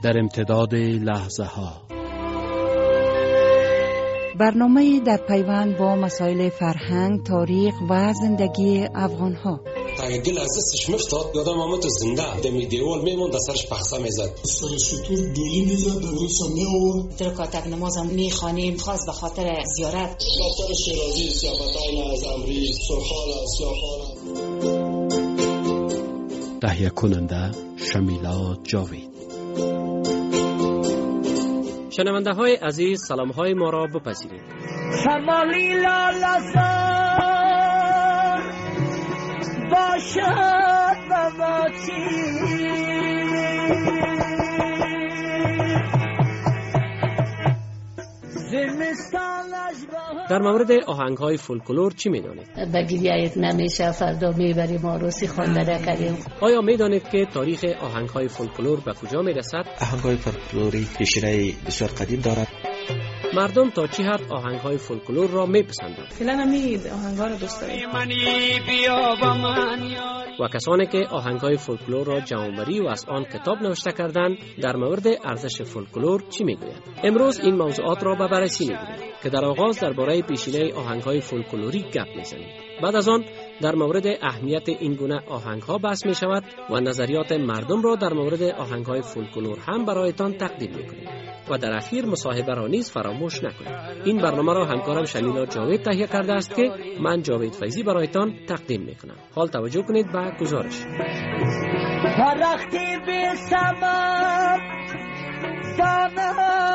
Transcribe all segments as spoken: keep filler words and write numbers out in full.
در امتداد لحظه ها. برنامه در پیوند با مسائل فرهنگ، تاریخ و زندگی افغان ها. اگه دل از دستش میفتاد یادم آمد تو زنده دمی دیوال میموند سرش پخسه میزد، سر شطور دولی میزد دروسا میآورد. رکعت نمازم میخوانیم خاص به خاطر زیارت. دفتر شیرازی، سیافتین از امری، سرخال از سیافان. تهیه کننده شمیلا جاوید. شنونده های عزیز، سلام های ما را بپذیرید. شمالی لالزار باشد و ماچی در مورد آهنگ های فولکلور چی میدانید؟ بگیریت نمیشه فردا میبریم عروسی خواندن کردیم. آیا میدانید که تاریخ آهنگ های فولکلور به کجا میرسد؟ آهنگ های فولکلوری پیشینه بسیار قدیم دارد. مردم تا چه حد آهنگ های فولکلور را میپسندند؟ فعلا امید آهنگ ها را دوست داریم. و کسانی که آهنگ های فولکلور را جمع‌آوری و از آن کتاب نوشته کردند در مورد ارزش فولکلور چی میگویند؟ امروز این موضوعات را به بررسی میگیریم که در آغاز درباره پیشینه آهنگ های فولکلوری گپ میزنیم. بعد از آن در مورد اهمیت این گونه آهنگ ها بحث می شود و نظریات مردم را در مورد آهنگ های فولکلور هم برایتان تقدیم میکنیم و در اخیر مصاحبه را نیز فراموش نکنید. این برنامه را همکارم شمیلا جاوید تهیه کرده است که من جاوید فیضی برایتان تقدیم میکنم. حال توجه کنید به گزارش. درختی بی ثمر دانه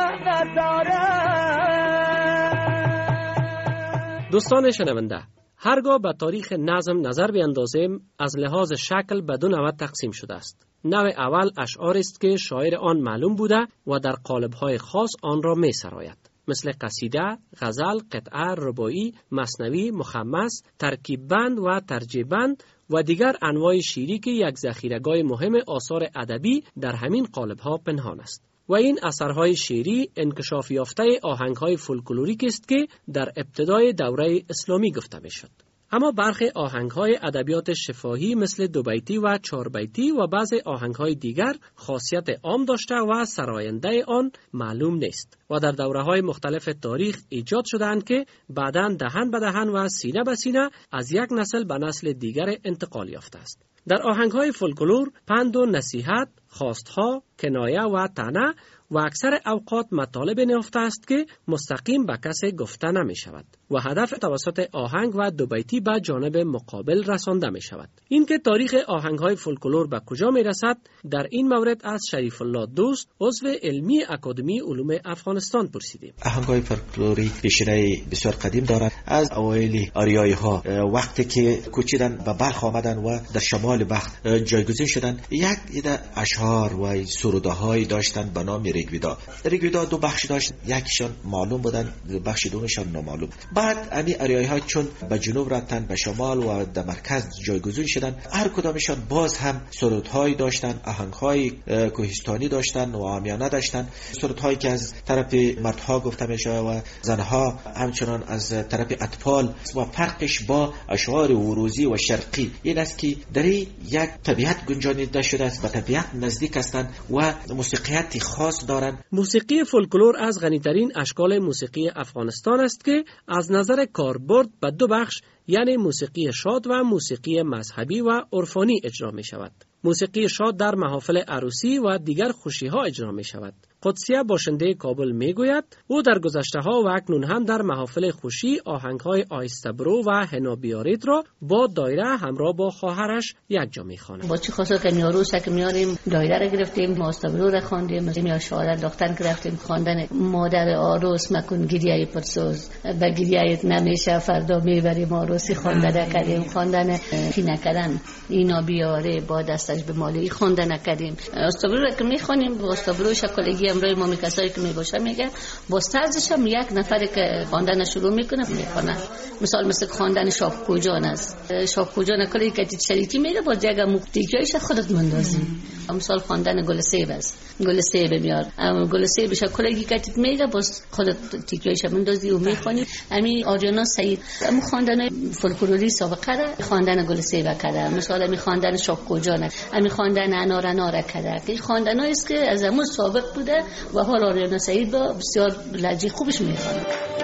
ندارد. دوستان شنونده، هرگاه به تاریخ نظم نظر بیندازیم از لحاظ شکل به دو نوع تقسیم شده است. نوع اول اشعار است که شاعر آن معلوم بوده و در قالب‌های خاص آن را می سراید، مثل قصیده، غزل، قطعه، رباعی، مثنوی، مخمس، ترکیب بند و ترجیع بند و دیگر انواع شعری که یک ذخیره‌گاه مهم آثار ادبی در همین قالب‌ها پنهان است. و این اثرهای شعری انکشاف یافته آهنگ‌های فولکلوریک است که در ابتدای دوره اسلامی گفته می‌شد. اما برخی آهنگ‌های ادبیات شفاهی مثل دو بیتی و چهار بیتی و بعضی آهنگ‌های دیگر خاصیت عام داشته و سراینده آن معلوم نیست و در دوره‌های مختلف تاریخ ایجاد شدند که بعداً دهن به دهن و سینه به سینه از یک نسل به نسل دیگر انتقال یافته است. در آهنگ‌های فولکلور پند و نصیحت، خواستها، کنایه و طعنه و اکثر اوقات مطالب نهفته است که مستقیم به کسی گفته نمی شود و هدف توسط آهنگ و دو بیتی به جانب مقابل رسانده می شود. این که تاریخ آهنگ های فولکلور به کجا می رسد در این مورد از شریف الله دوست عضو علمی اکادمی علوم افغانستان پرسیدیم. آهنگ های فولکلوری پیشینه بسیار قدیم دارد. از اوایل آریایی ها وقتی که کوچیدن به بلخ آمدن و در شمال بلخ جایگزین شدن، یک عده اشعار و سروده های داشتن به نام ریگویدا. ریگویدا دو بخش داشت، یکیشان معلوم بودن، بخش دومشان نامعلوم. بعد امی آریایی ها چون به جنوب رفتن، به شمال و در مرکز جایگزین شدن، هر کدامشان باز هم سرودهایی داشتن، آهنگهای کوهستانی داشتن و عامیانه داشتن، سرودهایی که از طرف مردها گفته میشه و زنها، همچنان از طرف اطفال. و فرقش با اشعار وروزی و شرقی این است که در یک طبیعت گنجانیده شده است، به طبیعت نزدیک هستند و موسیقیت خاص دارند. موسیقی فولکلور از غنی‌ترین اشکال موسیقی افغانستان است که از نظر کاربرد به دو بخش، یعنی موسیقی شاد و موسیقی مذهبی و عرفانی اجرا می شود. موسیقی شاد در محافل عروسی و دیگر خوشی ها اجرا می شود. قدسیه باشنده کابل می گوید او در گذشته ها و اکنون هم در محافل خوشی آهنگ های آیسته برو و هنا بیارید را با دایره همراه با خواهرش یک جا می خواند. با چی خاصه که عروس که میاریم دایره را گرفتیم، آیسته برو را خواندیم، یا شعر دختر گرفتیم خواندن مادر عروس مکن گریه پرسوز به گریه‌ات نمیشه فردا میبریم عروسی خواندن کردیم، خواندن فینه کردن اینا بیاره با دستش به مالی خواندن کردیم. آیسته برو را که میخوانیم با آیسته برو شکلگی امروی ما کسایی که میباشه میگه با طرزش هم یک نفری که خواندن شروع میکنه میخونه. مثال مثل خواندن شاپکو جان است. شاپکو جان کلی که شریکی میره با جگه مفتیکیش خودت مندازی. مثال خواندن گل سیب است. گل سیب میار. گل سیبش کلی که میره با خودت تیکیش مندازی و میخونی. همین آریانا سعید ام خواندن فولکلوری سابقه را خواندن گل سیب کرده. مثلا می خواندن شاپکو جان، می خواندن انار انار کرده. که خواندنایی است که از همون سابق بوده و حال آریانا سعید با بسیار لهجه خوبش میخونه.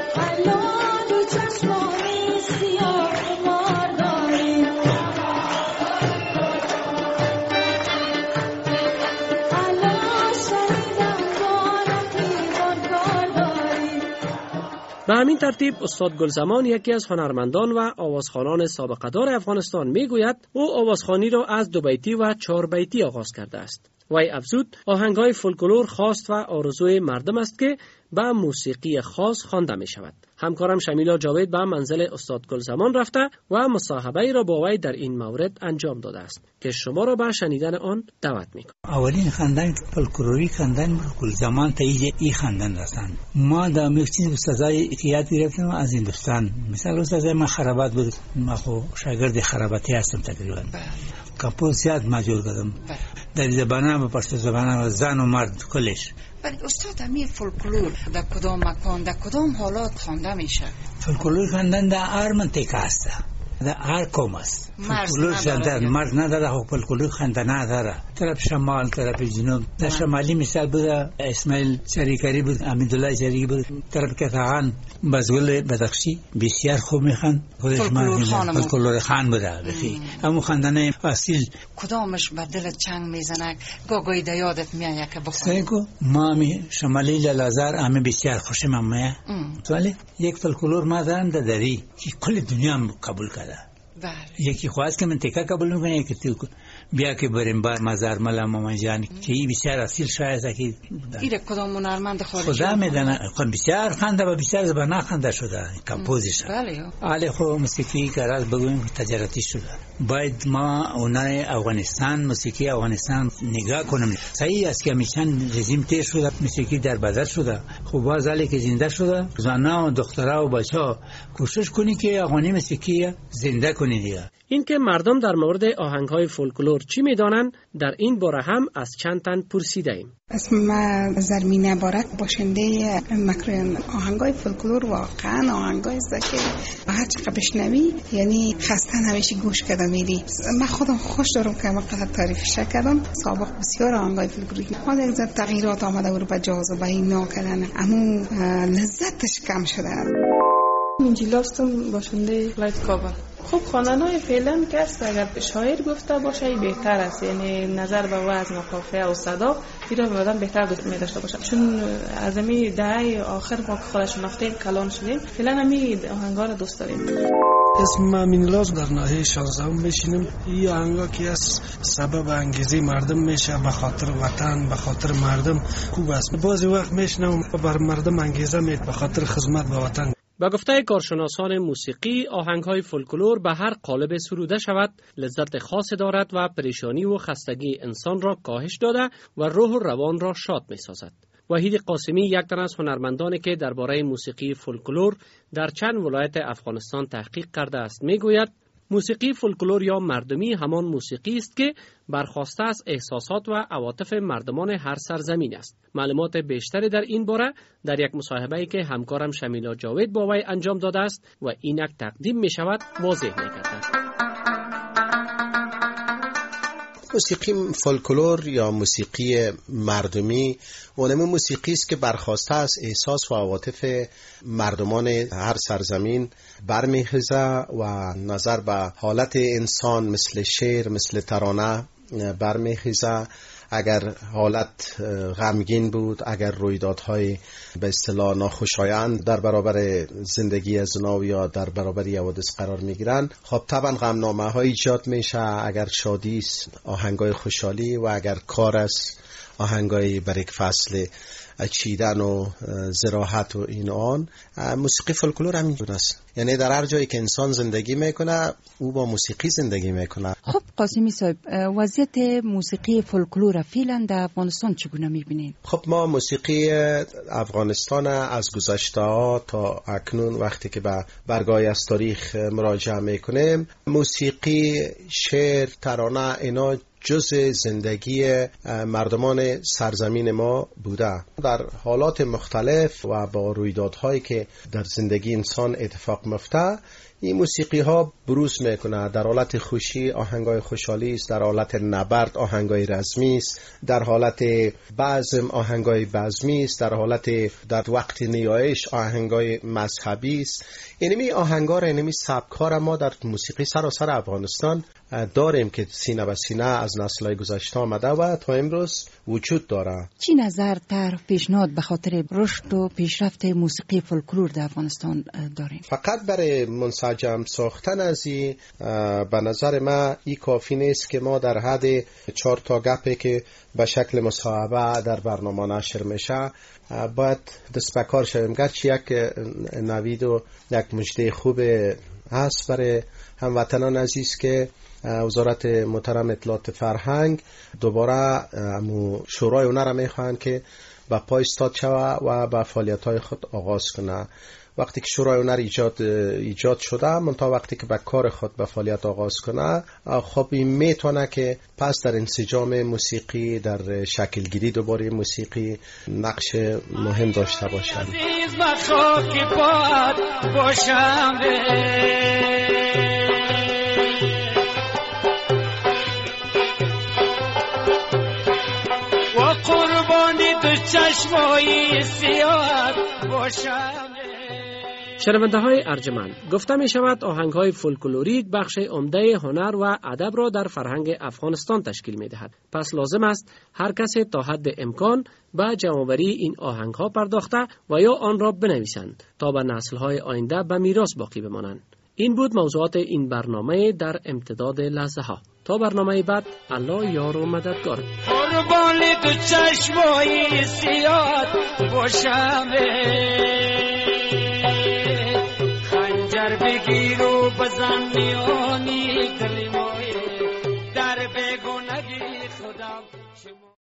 به همین ترتیب استاد گلزمان یکی از هنرمندان و آوازخوانان سابقه‌دار افغانستان میگوید او آوازخوانی را از دو بیتی و چهار بیتی آغاز کرده است. وی افزود آهنگ‌های فولکلور خواست و آرزوی مردم است که به موسیقی خاص خوانده می شود. همکارم شمیلا جاوید به منزل استاد گلزمان رفته و مصاحبه را با وی در این مورد انجام داده است که شما را به شنیدن آن دعوت می کنم. اولین خواندن فولکلوری خواندن گلزمان تا این خواندن رساند. ما در میخچین سزای که یاد گرفتم از هندوستان. مثلا سزای ما خرابات بود. ما خو شاگرد خراباتی هستم تقریبا. کمپوز زیاد مجبور کردم. در زبانه و پشت زبانه و زن و مرد کلش. ولی استاد امی فولکلور در کدام مکان در کدام حالات خوانده میشه؟ فولکلور خواندن در هر منطقه است. در هر قوم است. فولکلور خواندن مرد نداره، خو فولکلور خواندن نداره. طرف شمال، طرف جنوب. در شمالی مثال بود اسماعیل شریکری بود، امیدالله شریکی بود. طرف کتاغان بزگل بدخشی بسیار خوب میخوان. فولکلور خان بوده. اما خواندن اصیل کدامش به دل چنگ میزنه؟ گاگای د یادت میاد که بخونی؟ سیکو ما می شمالی لالازار امی بسیار خوشم میاد. ولی یک فولکلور ما دارم در دری که کل دنیا قبول کرده. بله. یکی خواست که منطقه قبول میکنه یکی تو بیا که بریم با مزار ملا مامان جان که این بسیار اصیل شاید که ایره کدام هنرمند خارجی خدا میدونه بسیار خنده و بسیار زبان خنده شده کمپوزیش. بله. علی خو موسیقی کاراز بگویم تجارتی شده. باید ما اونای افغانستان موسیقی افغانستان نگاه کنیم. صحیح است که میشن رژیم تیر شده موسیقی در بازار شده. خب باز علی که زنده شده زنا و دخترها و بچه‌ها کوشش کنی که افغانی موسیقی زنده کنی دیگه. این که مردم در مورد آهنگ‌های فولکلور چی می‌دانند در این باره هم از چند تن پرسیده ایم. اسم ما زرمینه بارک باشنده مکرون آهنگای فولکلور واقعا آهنگای است که هر چقدر بشنوی یعنی خسته نمیشی گوش کردم میری. من خودم خوش دارم که مقدار تعریفش کردم. سابق بسیار آهنگای فولکلوری حالا یک ذره تغییرات آمده و به جاذبه اینا کردن اما لذتش کم شده. منجیلاستم باشنده لایت کابل. خب خواننای فعلا که است اگر شاعر گفته باشه بهتر است، یعنی نظر به وزن و قافیه و صدا ایرا به آدم بهتر دوست می داشته باشه، چون از امی دهه آخر ما که خودش نفتیم کلان شدیم فعلا امی آهنگا رو دوست داریم. اسم ما مینلاز در ناحیه شانزدهم میشینم. این آهنگا که از سبب انگیزه مردم میشه به خاطر وطن به خاطر مردم خوب است. بعضی وقت میشنم بر مردم انگیزه میاد به خاطر خدمت به وطن. با گفته کارشناسان موسیقی آهنگ‌های فولکلور به هر قالب سروده شود لذت خاصی دارد و پریشانی و خستگی انسان را کاهش داده و روح و روان را شاد می‌سازد. وحید قاسمی یک تن از هنرمندانی که درباره موسیقی فولکلور در چند ولایت افغانستان تحقیق کرده است میگوید موسیقی فولکلور یا مردمی همان موسیقی است که برخواسته از احساسات و عواطف مردمان هر سرزمین است. معلومات بیشتری در این باره در یک مصاحبه‌ای که همکارم شمیلا جاوید با وی انجام داده است و اینک تقدیم می شود واضح می‌گردد. موسیقی فولکلور یا موسیقی مردمی اونم موسیقی است که برخواسته از احساس و عواطف مردمان هر سرزمین برمیخیزه و نظر به حالت انسان مثل شعر مثل ترانه برمیخیزه. اگر حالت غمگین بود، اگر رویدادهای به اصطلاح ناخوشایند در برابر زندگی از نو یا در برابر حوادث قرار میگیرن، خب طبعا غمنامه های ایجاد میشه. اگر شادی است آهنگای خوشحالی و اگر کار است آهنگای برای فصل چیدن و زراعت و این آن. موسیقی فولکلور همین است، یعنی در هر جایی که انسان زندگی میکنه او با موسیقی زندگی میکنه. خب قاسمی صاحب، وضعیت موسیقی فولکلور فعلا در افغانستان چگونه میبینید؟ خب ما موسیقی افغانستان از گذشته ها تا اکنون وقتی که به برگای از تاریخ مراجعه میکنیم، موسیقی، شعر، ترانه اینا جز زندگی مردمان سرزمین ما بوده. در حالات مختلف و با رویدادهایی که در زندگی انسان اتفاق میفته، این موسیقی ها بروز میکنه. در حالت خوشی آهنگای خوشحالی است، در حالت نبرد آهنگای رزمی است، در حالت بزم آهنگای بزمی است، در حالت در وقت نیایش آهنگای مذهبی است. اینمی آهنگا را، اینمی سبک‌ها را ما در موسیقی سراسر افغانستان داریم که سینه به سینه از نسل‌های گذشته آمده و تا امروز وجود داره. چی نظر در پیشنهاد به خاطر رشد و پیشرفت موسیقی فولکلور در افغانستان داریم؟ فقط برای منسجم ساختن از این به نظر من این کافی نیست که ما در حد چهار تا گپی که به شکل مصاحبه در برنامه نشر میشه باید دست به کار شویم. گرچه یک نوید و یک مژده خوب هست برای هموطنان عزیز که وزارت محترم اطلاعات فرهنگ دوباره شورای هنر میخواهند که به پای استاد شود و به فعالیت‌های خود آغاز کنه. وقتی که شورای هنر ایجاد ایجاد شده، منتها وقتی که به کار خود به فعالیت آغاز کنه، خب این میتونه که پس در انسجام موسیقی، در شکل گیری دوباره موسیقی نقش مهم داشته باشه. و قربانی تو چشمای سیاه باشم. شنونده های ارجمند، گفته می شود آهنگ های فولکلوریک بخش عمده هنر و ادب را در فرهنگ افغانستان تشکیل می دهد. پس لازم است هر کسی تا حد امکان به جمع‌آوری این آهنگ ها پرداخته و یا آن را بنویسند تا به نسل های آینده به میراث باقی بمانند. این بود موضوعات این برنامه در امتداد لحظه ها. تا برنامه بعد، الله یار و مددگار. قربان تو چشمای سیاه باشم، خنجر بگیر و بزن میانی کلمای در بگونگی خدا.